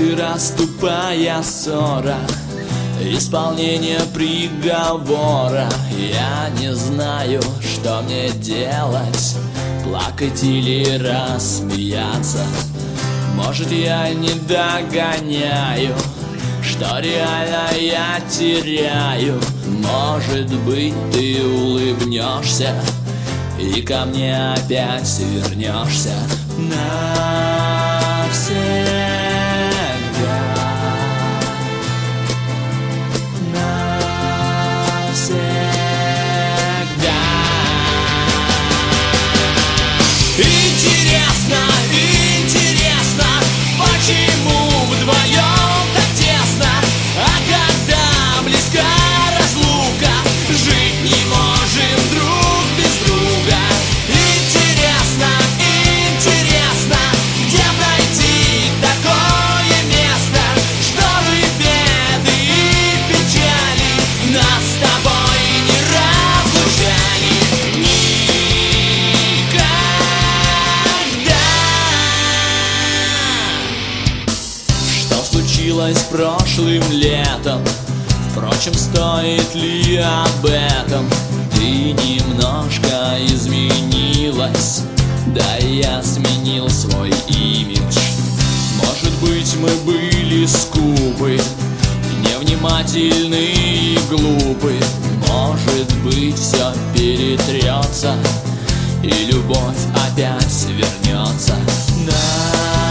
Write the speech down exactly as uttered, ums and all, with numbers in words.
и расступая ссора, исполнение приговора. Я не знаю, что мне делать, плакать или рассмеяться. Может, я не догоняю, что реально я теряю. Может быть, ты улыбнешься и ко мне опять вернешься навсегда, навсегда. Интересно, интересно, почему вдвоем так тесно, а когда близка разлука, жить не можем друг без друга. Интересно, интересно, где найти такое место, чтобы беды и печали нас с тобой не разлучали никогда. Что случилось прошлым летом? Впрочем, стоит ли об этом? Ты немножко изменилась, да я сменил свой имидж. Может быть, мы были скупы, невнимательны и глупы. Может быть, все перетрется, и любовь опять вернется. Да.